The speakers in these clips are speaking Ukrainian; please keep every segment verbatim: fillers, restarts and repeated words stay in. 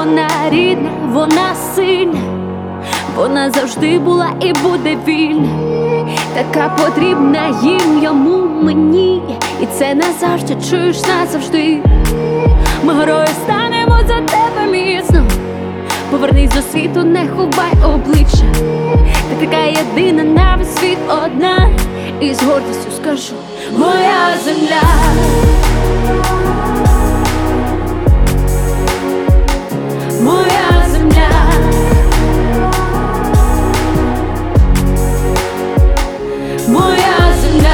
Вона рідна, вона сильна, вона завжди була і буде вільна. Така потрібна їм, йому, мені. І це назавжди, чуєш, назавжди. Ми горою станемо за тебе міцно. Повернись до світу, не ховай обличчя. Ти така єдина на весь світ, одна. І з гордістю скажу: моя земля. Моя земля. Моя земля.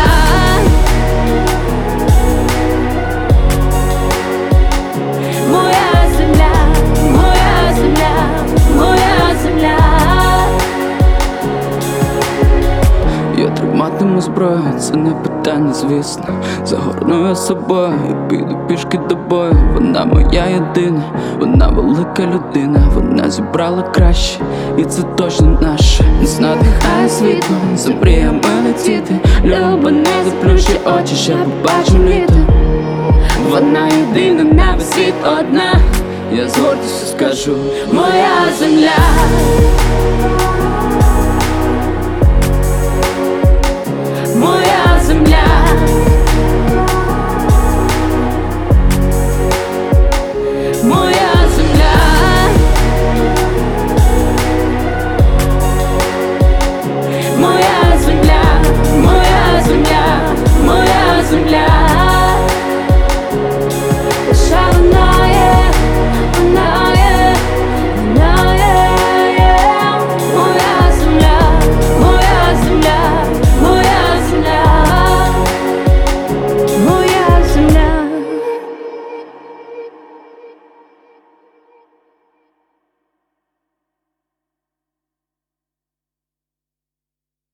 Моя земля. Моя земля. Моя земля. Я триматиму зброю, це не питання, звісно. Загорну я собою і піду пішки до бою. Вона моя єдина, вона велика людина. Вона зібрала краще, і це точно наше. Нас надихає світло, за мріями летіти. Люба, не заплющуй очі, ще побачим літо. Вона єдина на весь світ, одна. Я з гордістю скажу: моя земля. Моя земля.